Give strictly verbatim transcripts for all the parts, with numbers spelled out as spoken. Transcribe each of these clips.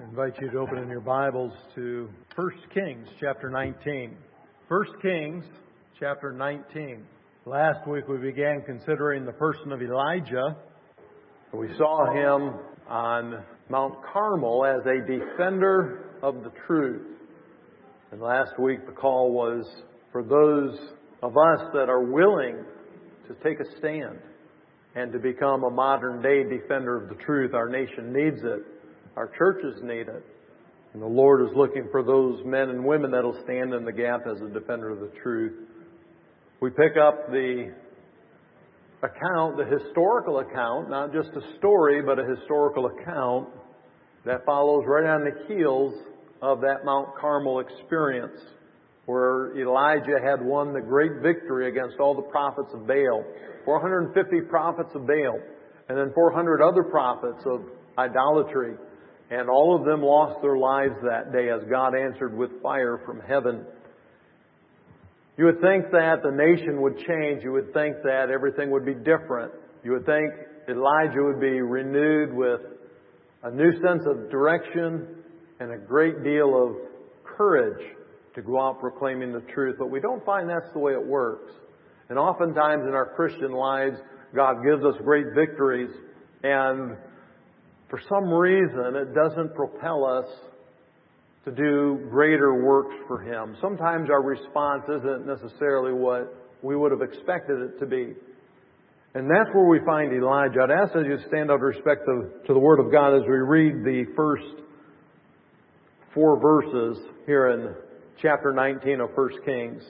I invite you to open in your Bibles to First Kings chapter nineteen. First Kings chapter nineteen. Last week we began considering the person of Elijah. We saw him on Mount Carmel as a defender of the truth. And last week the call was for those of us that are willing to take a stand and to become a modern day defender of the truth. Our nation needs it. Our churches need it. And the Lord is looking for those men and women that will stand in the gap as a defender of the truth. We pick up the account, the historical account, not just a story, but a historical account that follows right on the heels of that Mount Carmel experience, where Elijah had won the great victory against all the prophets of Baal. four hundred fifty prophets of Baal, and then four hundred other prophets of idolatry. And all of them lost their lives that day as God answered with fire from heaven. You would think that the nation would change. You would think that everything would be different. You would think Elijah would be renewed with a new sense of direction and a great deal of courage to go out proclaiming the truth. But we don't find that's the way it works. And oftentimes in our Christian lives, God gives us great victories, and for some reason it doesn't propel us to do greater works for Him. Sometimes our response isn't necessarily what we would have expected it to be. And that's where we find Elijah. I'd ask that you stand out of respect to, to the Word of God as we read the first four verses here in chapter nineteen of First Kings.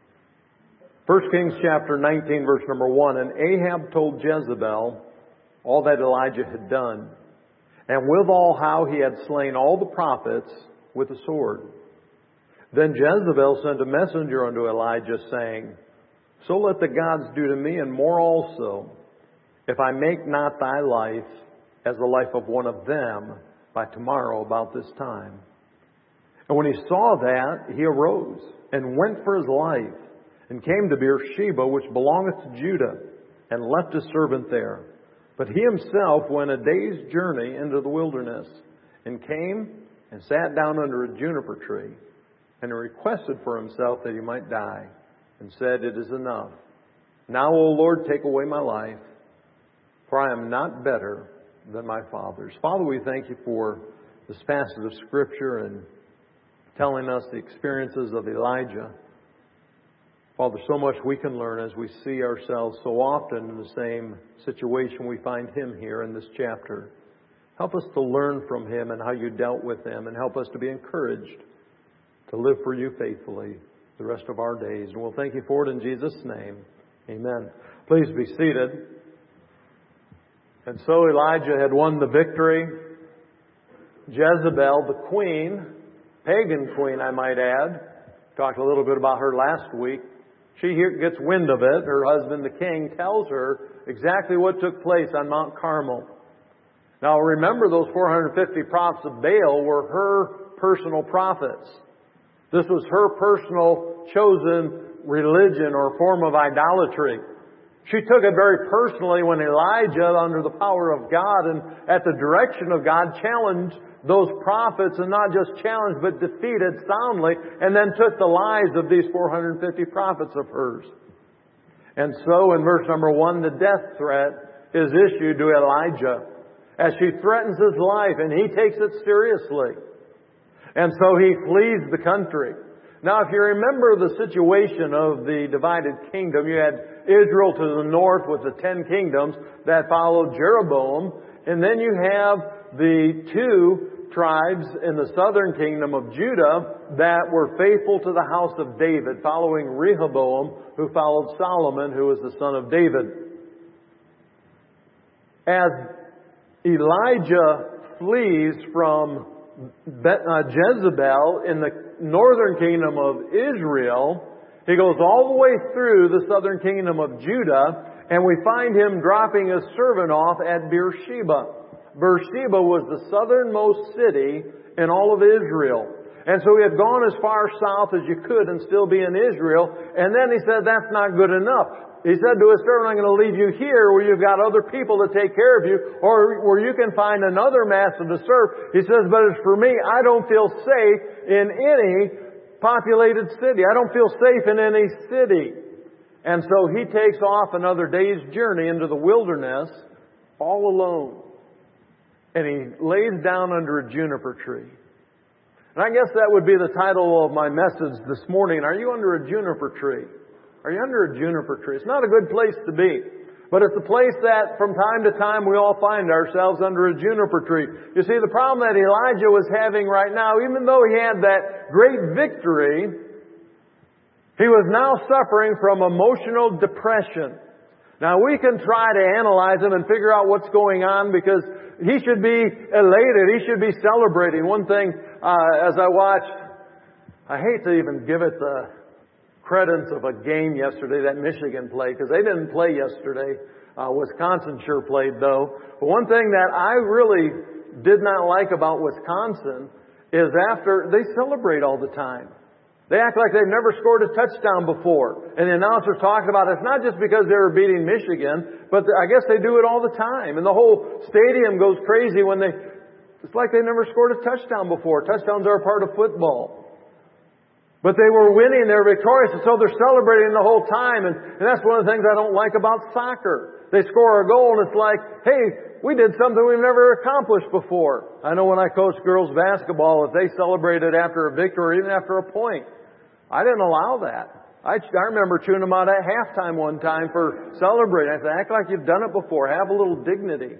First Kings chapter nineteen, verse number one. And Ahab told Jezebel all that Elijah had done, and withal how he had slain all the prophets with a sword. Then Jezebel sent a messenger unto Elijah, saying, So let the gods do to me, and more also, if I make not thy life as the life of one of them by tomorrow about this time. And when he saw that, he arose and went for his life, and came to Beersheba, which belongeth to Judah, and left his servant there. But he himself went a day's journey into the wilderness, and came and sat down under a juniper tree, and requested for himself that he might die, and said, It is enough. Now, O Lord, take away my life, for I am not better than my fathers. Father, we thank you for this passage of Scripture and telling us the experiences of Elijah. Father, so much we can learn as we see ourselves so often in the same situation we find him here in this chapter. Help us to learn from him and how you dealt with him, and help us to be encouraged to live for you faithfully the rest of our days. And we'll thank you for it in Jesus' name. Amen. Please be seated. And so Elijah had won the victory. Jezebel, the queen, pagan queen I might add, talked a little bit about her last week. She gets wind of it. Her husband, the king, tells her exactly what took place on Mount Carmel. Now remember, those four hundred fifty prophets of Baal were her personal prophets. This was her personal chosen religion or form of idolatry. She took it very personally when Elijah, under the power of God and at the direction of God, challenged those prophets, and not just challenged, but defeated soundly, and then took the lives of these four hundred fifty prophets of hers. And so in verse number one, the death threat is issued to Elijah as she threatens his life, and he takes it seriously. And so he flees the country. Now, if you remember the situation of the divided kingdom, you had Israel to the north with the ten kingdoms that followed Jeroboam, and then you have the two tribes in the southern kingdom of Judah that were faithful to the house of David, following Rehoboam, who followed Solomon, who was the son of David. As Elijah flees from Jezebel in the northern kingdom of Israel, he goes all the way through the southern kingdom of Judah, and we find him dropping his servant off at Beersheba. Beersheba was the southernmost city in all of Israel. And so he had gone as far south as you could and still be in Israel. And then he said, that's not good enough. He said to his servant, I'm going to leave you here where you've got other people to take care of you, or where you can find another master to serve. He says, but as for me, I don't feel safe in any populated city. I don't feel safe in any city. And so he takes off another day's journey into the wilderness all alone. And he lays down under a juniper tree. And I guess that would be the title of my message this morning. Are you under a juniper tree? Are you under a juniper tree? It's not a good place to be. But it's a place that from time to time we all find ourselves under a juniper tree. You see, the problem that Elijah was having right now, even though he had that great victory, he was now suffering from emotional depression. Now we can try to analyze him and figure out what's going on, because he should be elated. He should be celebrating. One thing, uh, as I watched, I hate to even give it the credence of a game yesterday that Michigan played, because they didn't play yesterday. Uh, Wisconsin sure played though. But one thing that I really did not like about Wisconsin is after they celebrate all the time. They act like they've never scored a touchdown before. And the announcer's talking about it. It's not just because they were beating Michigan, but I guess they do it all the time. And the whole stadium goes crazy when they, it's like they never scored a touchdown before. Touchdowns are a part of football. But they were winning, they were victorious, and so they're celebrating the whole time. And, and that's one of the things I don't like about soccer. They score a goal and it's like, hey, we did something we've never accomplished before. I know when I coached girls basketball, if they celebrated after a victory or even after a point, I didn't allow that. I, I remember chewing them out at halftime one time for celebrating. I said, act like you've done it before. Have a little dignity.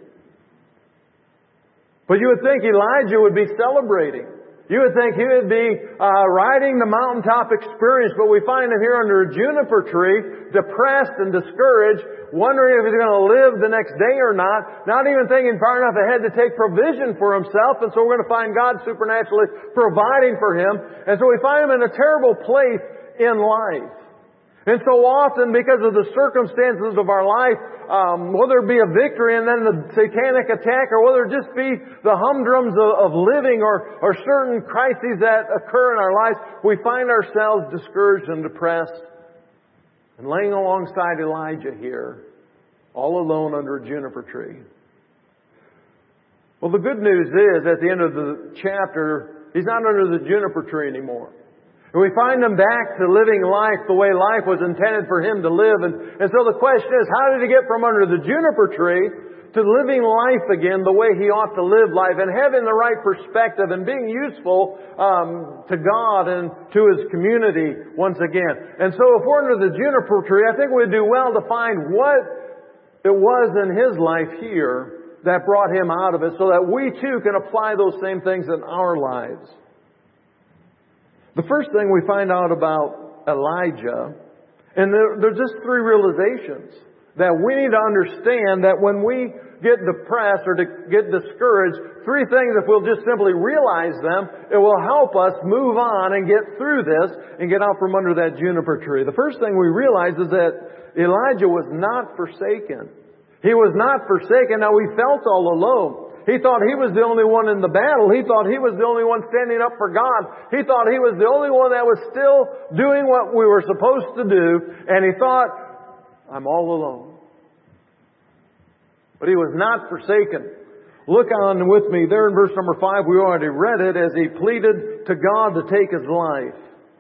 But you would think Elijah would be celebrating. You would think he would be uh, riding the mountaintop experience, but we find him here under a juniper tree, depressed and discouraged, wondering if he's going to live the next day or not, not even thinking far enough ahead to take provision for himself, and so we're going to find God supernaturally providing for him. And so we find him in a terrible place in life. And so often, because of the circumstances of our life, um, whether it be a victory and then the satanic attack, or whether it just be the humdrums of, of living, or, or certain crises that occur in our lives, we find ourselves discouraged and depressed. And laying alongside Elijah here, all alone under a juniper tree. Well, the good news is, at the end of the chapter, he's not under the juniper tree anymore. And we find him back to living life the way life was intended for him to live. And, and so the question is, how did he get from under the juniper tree to living life again the way he ought to live life, and having the right perspective and being useful um, to God and to his community once again? And so if we're under the juniper tree, I think we'd do well to find what it was in his life here that brought him out of it, so that we too can apply those same things in our lives. The first thing we find out about Elijah, and there, there's just three realizations that we need to understand, that when we get depressed or to get discouraged, three things, if we'll just simply realize them, it will help us move on and get through this and get out from under that juniper tree. The first thing we realize is that Elijah was not forsaken. He was not forsaken. Now, he felt all alone. He thought he was the only one in the battle. He thought he was the only one standing up for God. He thought he was the only one that was still doing what we were supposed to do. And he thought, I'm all alone. But he was not forsaken. Look on with me there in verse number five. We already read it, as he pleaded to God to take his life.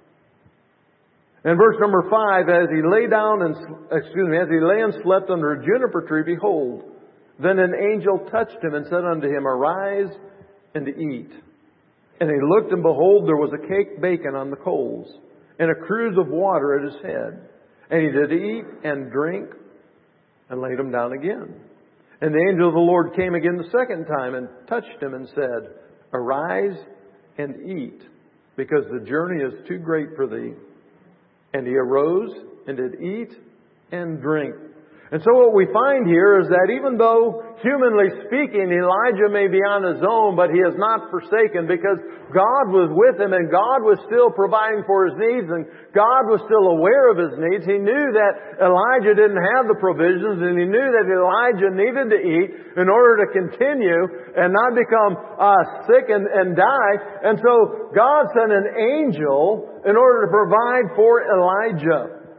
In verse number five, as he lay down and, excuse me, as he lay and slept under a juniper tree, behold, then an angel touched him and said unto him, Arise and eat. And he looked, and behold, there was a cake baken on the coals, and a cruse of water at his head. And he did eat and drink, and laid him down again. And the angel of the Lord came again the second time, and touched him, and said, Arise and eat, because the journey is too great for thee. And he arose, and did eat and drink. And so what we find here is that even though, humanly speaking, Elijah may be on his own, but he is not forsaken, because God was with him, and God was still providing for his needs, and God was still aware of his needs. He knew that Elijah didn't have the provisions, and he knew that Elijah needed to eat in order to continue and not become uh, sick and, and die. And so God sent an angel in order to provide for Elijah.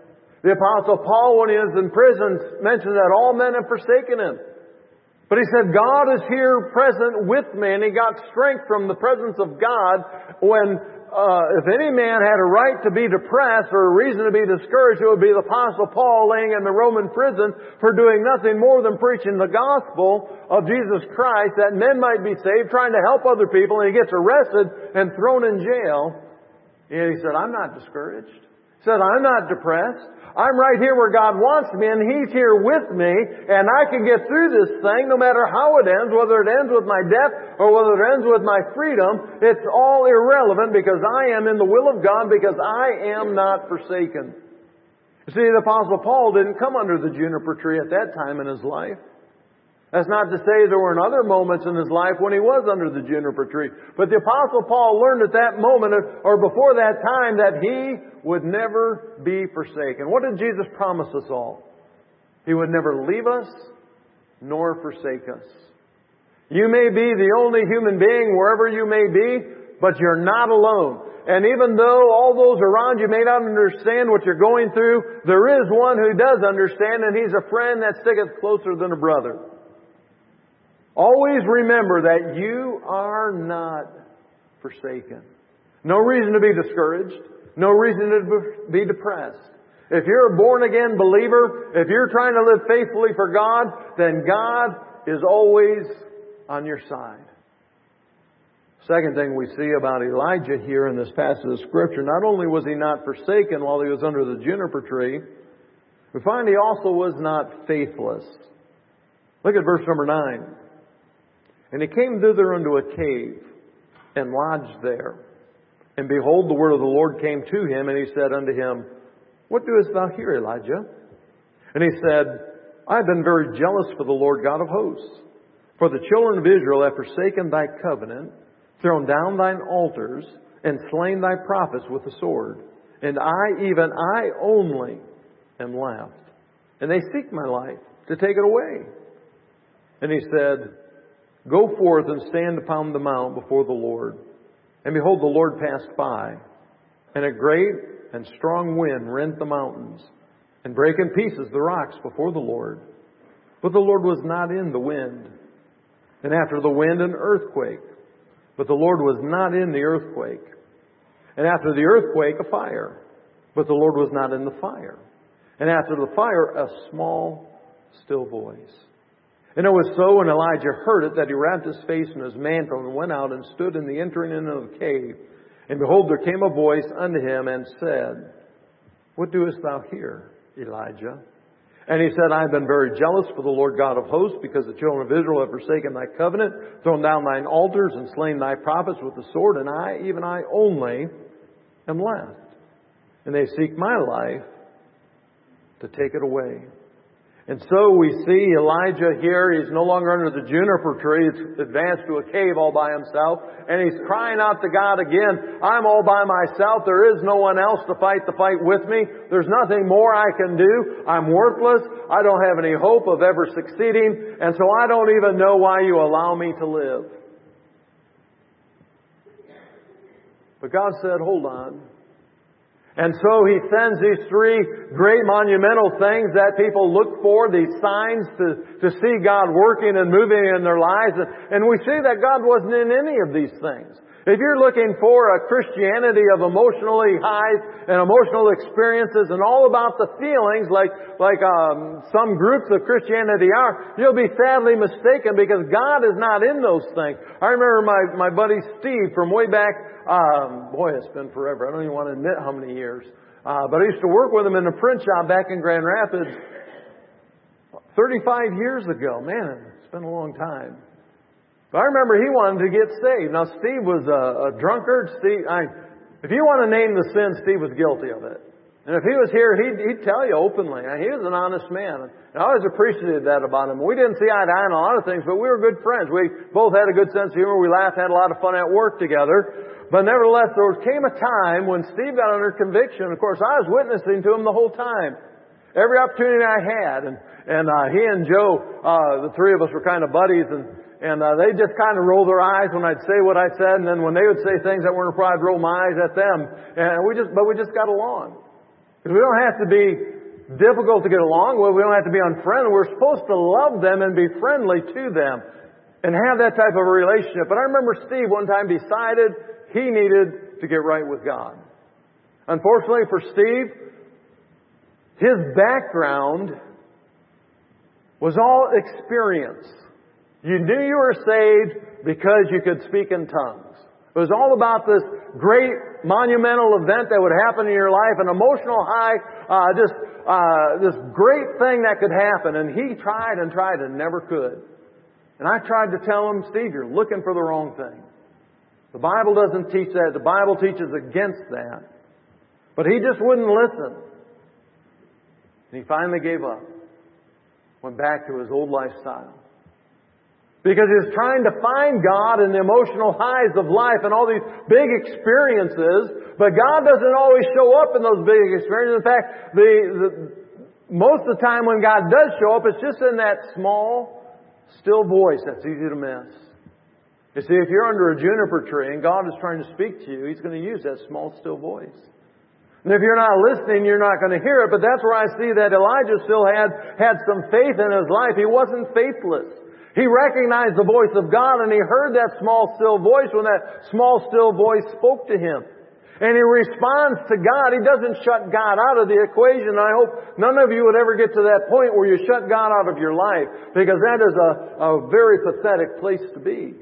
The Apostle Paul, when he was in prison, mentioned that all men have forsaken him. But he said, God is here present with me, and he got strength from the presence of God when, uh, if any man had a right to be depressed or a reason to be discouraged, it would be the Apostle Paul laying in the Roman prison for doing nothing more than preaching the gospel of Jesus Christ that men might be saved, trying to help other people, and he gets arrested and thrown in jail. And he said, I'm not discouraged. He said, I'm not depressed. I'm right here where God wants me, and He's here with me, and I can get through this thing no matter how it ends, whether it ends with my death or whether it ends with my freedom. It's all irrelevant because I am in the will of God, because I am not forsaken. You see, the Apostle Paul didn't come under the juniper tree at that time in his life. That's not to say there weren't other moments in his life when he was under the juniper tree. But the Apostle Paul learned at that moment, or before that time, that he would never be forsaken. What did Jesus promise us all? He would never leave us nor forsake us. You may be the only human being wherever you may be, but you're not alone. And even though all those around you may not understand what you're going through, there is one who does understand, and He's a friend that sticketh closer than a brother. Always remember that you are not forsaken. No reason to be discouraged. No reason to be depressed. If you're a born-again believer, if you're trying to live faithfully for God, then God is always on your side. Second thing we see about Elijah here in this passage of Scripture, not only was he not forsaken while he was under the juniper tree, we find he also was not faithless. Look at verse number nine. And he came thither unto a cave, and lodged there. And behold, the word of the Lord came to him, and he said unto him, What doest thou here, Elijah? And he said, I have been very jealous for the Lord God of hosts. For the children of Israel have forsaken thy covenant, thrown down thine altars, and slain thy prophets with the sword. And I, even I only, am left. And they seek my life to take it away. And he said, Go forth and stand upon the mount before the Lord. And behold, the Lord passed by, and a great and strong wind rent the mountains, and brake in pieces the rocks before the Lord. But the Lord was not in the wind. And after the wind, an earthquake. But the Lord was not in the earthquake. And after the earthquake, a fire. But the Lord was not in the fire. And after the fire, a small, still voice. And it was so when Elijah heard it that he wrapped his face in his mantle and went out and stood in the entering into the cave. And behold, there came a voice unto him and said, What doest thou here, Elijah? And he said, I have been very jealous for the Lord God of hosts, because the children of Israel have forsaken thy covenant, thrown down thine altars, and slain thy prophets with the sword, and I, even I only, am left. And they seek my life to take it away. And so we see Elijah here. He's no longer under the juniper tree. He's advanced to a cave all by himself. And he's crying out to God again, I'm all by myself. There is no one else to fight the fight with me. There's nothing more I can do. I'm worthless. I don't have any hope of ever succeeding. And so I don't even know why you allow me to live. But God said, hold on. And so He sends these three great monumental things that people look for, these signs to, to see God working and moving in their lives. And we see that God wasn't in any of these things. If you're looking for a Christianity of emotionally highs and emotional experiences and all about the feelings like, like um, some groups of Christianity are, you'll be sadly mistaken, because God is not in those things. I remember my, my buddy Steve from way back. Um, boy, it's been forever. I don't even want to admit how many years. Uh, but I used to work with him in the print shop back in Grand Rapids thirty-five years ago. Man, it's been a long time. But I remember he wanted to get saved. Now, Steve was a, a drunkard. Steve, I, if you want to name the sin, Steve was guilty of it. And if he was here, he'd, he'd tell you openly. He was an honest man. And I always appreciated that about him. We didn't see eye to eye on a lot of things, but we were good friends. We both had a good sense of humor. We laughed, had a lot of fun at work together. But nevertheless, there came a time when Steve got under conviction. Of course, I was witnessing to him the whole time. Every opportunity I had. And, and uh, he and Joe, uh, the three of us were kind of buddies. And, and uh, they just kind of rolled their eyes when I'd say what I said. And then when they would say things that weren't appropriate, I'd roll my eyes at them. And we just, but we just got along. Because we don't have to be difficult to get along with. We don't have to be unfriendly. We're supposed to love them and be friendly to them and have that type of a relationship. But I remember Steve one time decided he needed to get right with God. Unfortunately for Steve, his background was all experience. You knew you were saved because you could speak in tongues. It was all about this great monumental event that would happen in your life, an emotional high, uh, just uh, this great thing that could happen. And he tried and tried and never could. And I tried to tell him, Steve, you're looking for the wrong thing. The Bible doesn't teach that. The Bible teaches against that. But he just wouldn't listen. And he finally gave up. Went back to his old lifestyle. Because he was trying to find God in the emotional highs of life and all these big experiences. But God doesn't always show up in those big experiences. In fact, the, the most of the time when God does show up, it's just in that small, still voice that's easy to miss. You see, if you're under a juniper tree and God is trying to speak to you, He's going to use that small, still voice. And if you're not listening, you're not going to hear it. But that's where I see that Elijah still had, had some faith in his life. He wasn't faithless. He recognized the voice of God and he heard that small, still voice when that small, still voice spoke to him. And he responds to God. He doesn't shut God out of the equation. I hope none of you would ever get to that point where you shut God out of your life, because that is a, a very pathetic place to be.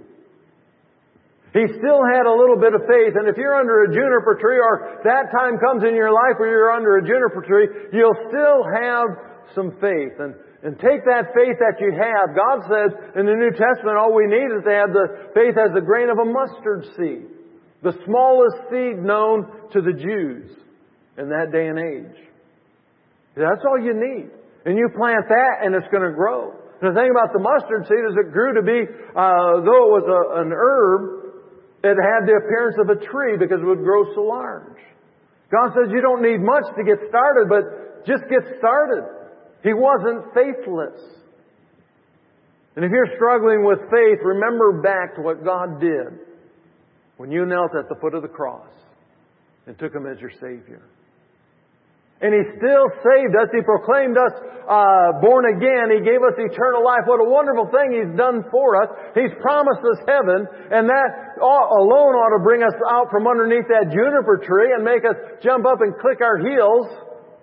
He still had a little bit of faith. And if you're under a juniper tree, or that time comes in your life where you're under a juniper tree, you'll still have some faith. And, and take that faith that you have. God says in the New Testament, all we need is to have the faith as the grain of a mustard seed. The smallest seed known to the Jews in that day and age. That's all you need. And you plant that and it's going to grow. And the thing about the mustard seed is it grew to be, uh, though it was a, an herb, it had the appearance of a tree because it would grow so large. God says you don't need much to get started, but just get started. He wasn't faithless. And if you're struggling with faith, remember back to what God did when you knelt at the foot of the cross and took Him as your Savior. And He still saved us. He proclaimed us uh, born again. He gave us eternal life. What a wonderful thing He's done for us. He's promised us heaven. And that alone ought to bring us out from underneath that juniper tree and make us jump up and click our heels.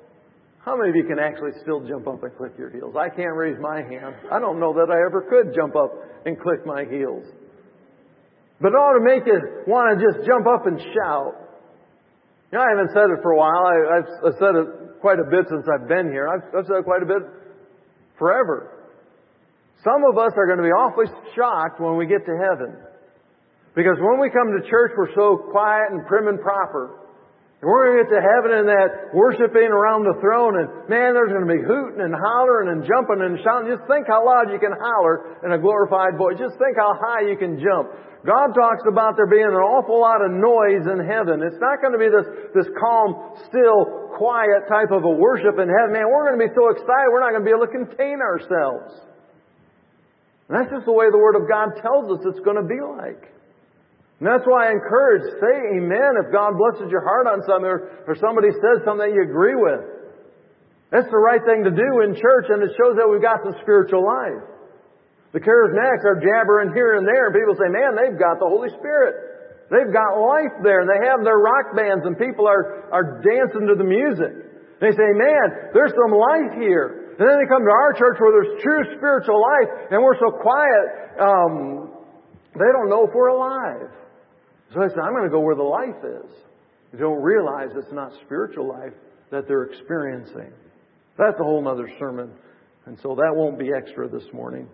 How many of you can actually still jump up and click your heels? I can't raise my hand. I don't know that I ever could jump up and click my heels. But it ought to make you want to just jump up and shout. You know, I haven't said it for a while. I, I've, I've said it quite a bit since I've been here. I've, I've said it quite a bit forever. Some of us are going to be awfully shocked when we get to heaven. Because when we come to church, we're so quiet and prim and proper. And we're going to get to heaven and that worshiping around the throne, and man, there's going to be hooting and hollering and jumping and shouting. Just think how loud you can holler in a glorified voice. Just think how high you can jump. God talks about there being an awful lot of noise in heaven. It's not going to be this, this calm, still, quiet type of a worship in heaven. Man, we're going to be so excited we're not going to be able to contain ourselves. And that's just the way the Word of God tells us it's going to be like. And that's why I encourage, say amen if God blesses your heart on something, or, or somebody says something that you agree with. That's the right thing to do in church, and it shows that we've got some spiritual life. The charismatics are jabbering here and there, and people say, man, they've got the Holy Spirit. They've got life there, and they have their rock bands, and people are, are dancing to the music. They say, man, there's some life here. And then they come to our church where there's true spiritual life, and we're so quiet, um, they don't know if we're alive. So I say, I'm going to go where the life is. They don't realize it's not spiritual life that they're experiencing. That's a whole other sermon, and so that won't be extra this morning.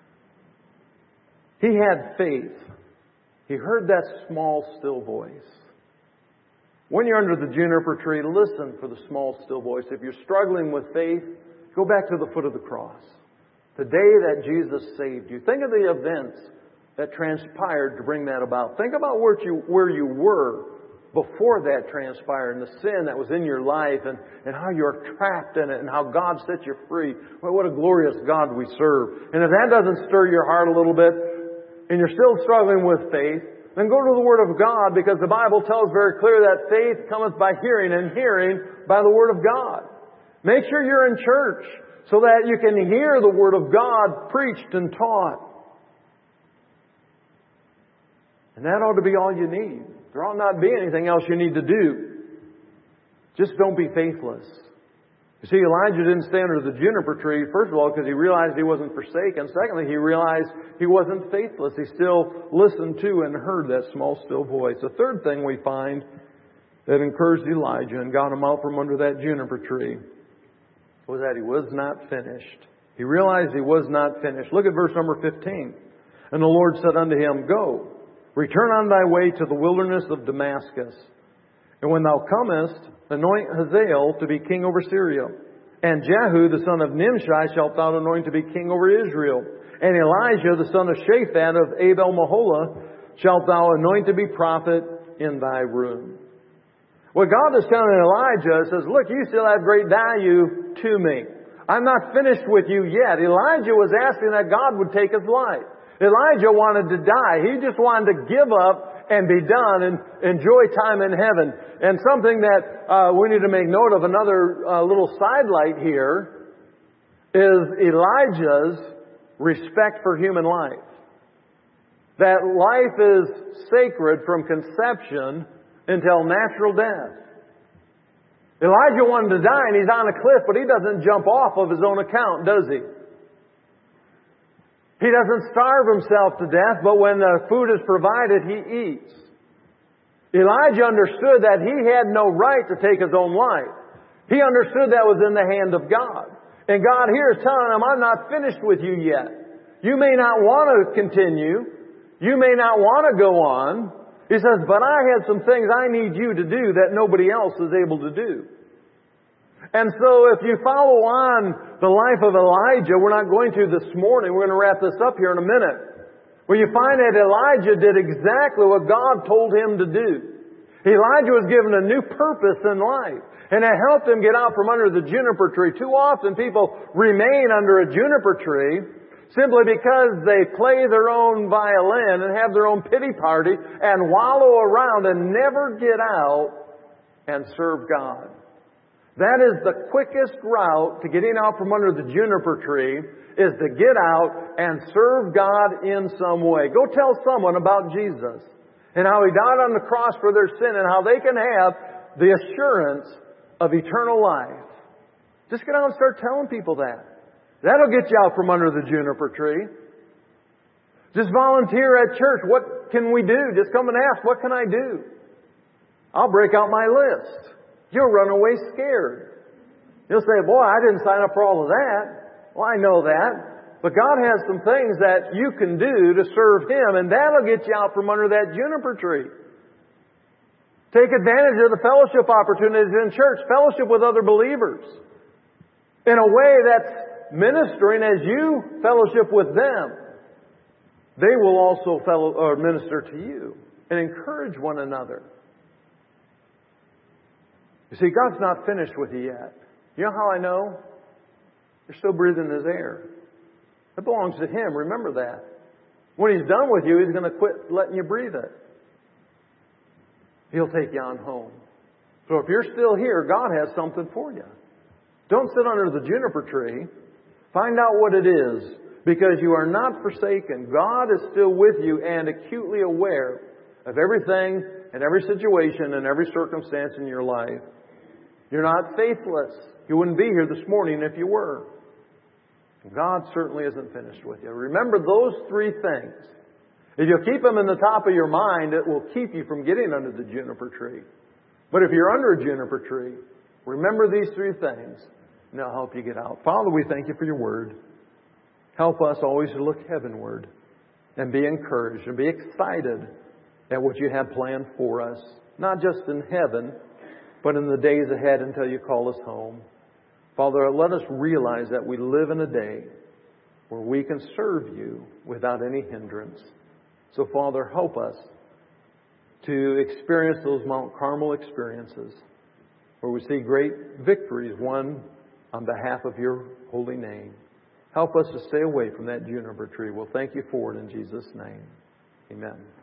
He had faith. He heard that small, still voice. When you're under the juniper tree, listen for the small, still voice. If you're struggling with faith, go back to the foot of the cross. The day that Jesus saved you. Think of the events that transpired to bring that about. Think about where you, where you were before that transpired, and the sin that was in your life, and, and how you're trapped in it, and how God set you free. Well, what a glorious God we serve. And if that doesn't stir your heart a little bit, and you're still struggling with faith, then go to the Word of God, because the Bible tells very clear that faith cometh by hearing, and hearing by the Word of God. Make sure you're in church so that you can hear the Word of God preached and taught. And that ought to be all you need. There ought not be anything else you need to do. Just don't be faithless. You see, Elijah didn't stay under the juniper tree, first of all, because he realized he wasn't forsaken. Secondly, he realized he wasn't faithless. He still listened to and heard that small, still voice. The third thing we find that encouraged Elijah and got him out from under that juniper tree was that he was not finished. He realized he was not finished. Look at verse number fifteen. And the Lord said unto him, Go, return on thy way to the wilderness of Damascus. And when thou comest, anoint Hazael to be king over Syria. And Jehu, the son of Nimshi, shalt thou anoint to be king over Israel. And Elijah, the son of Shaphat of Abel-Maholah, shalt thou anoint to be prophet in thy room. What God is telling Elijah says, look, you still have great value to me. I'm not finished with you yet. Elijah was asking that God would take his life. Elijah wanted to die. He just wanted to give up and be done and enjoy time in heaven. And something that uh, we need to make note of, another uh, little sidelight here, is Elijah's respect for human life. That life is sacred from conception until natural death. Elijah wanted to die and he's on a cliff, but he doesn't jump off of his own account, does he? He doesn't starve himself to death, but when the food is provided, he eats. Elijah understood that he had no right to take his own life. He understood that was in the hand of God. And God here is telling him, I'm not finished with you yet. You may not want to continue. You may not want to go on. He says, but I have some things I need you to do that nobody else is able to do. And so if you follow on the life of Elijah, we're not going to this morning. We're going to wrap this up here in a minute. Where you find that Elijah did exactly what God told him to do. Elijah was given a new purpose in life. And it helped him get out from under the juniper tree. Too often people remain under a juniper tree simply because they play their own violin and have their own pity party and wallow around and never get out and serve God. That is the quickest route to getting out from under the juniper tree, is to get out and serve God in some way. Go tell someone about Jesus and how He died on the cross for their sin and how they can have the assurance of eternal life. Just get out and start telling people that. That'll get you out from under the juniper tree. Just volunteer at church. What can we do? Just come and ask, what can I do? I'll break out my list. You'll run away scared. You'll say, boy, I didn't sign up for all of that. Well, I know that. But God has some things that you can do to serve Him, and that'll get you out from under that juniper tree. Take advantage of the fellowship opportunities in church. Fellowship with other believers in a way that's ministering as you fellowship with them. They will also fellow or minister to you and encourage one another. You see, God's not finished with you yet. You know how I know? You're still breathing His air. It belongs to Him. Remember that. When He's done with you, He's going to quit letting you breathe it. He'll take you on home. So if you're still here, God has something for you. Don't sit under the juniper tree. Find out what it is, because you are not forsaken. God is still with you and acutely aware of everything and every situation and every circumstance in your life. You're not faithless. You wouldn't be here this morning if you were. God certainly isn't finished with you. Remember those three things. If you keep them in the top of your mind, it will keep you from getting under the juniper tree. But if you're under a juniper tree, remember these three things, and it'll help you get out. Father, we thank You for Your Word. Help us always to look heavenward and be encouraged and be excited at what You have planned for us. Not just in heaven, but in the days ahead until You call us home. Father, let us realize that we live in a day where we can serve You without any hindrance. So, Father, help us to experience those Mount Carmel experiences where we see great victories won on behalf of Your holy name. Help us to stay away from that juniper tree. We'll thank You for it in Jesus' name. Amen.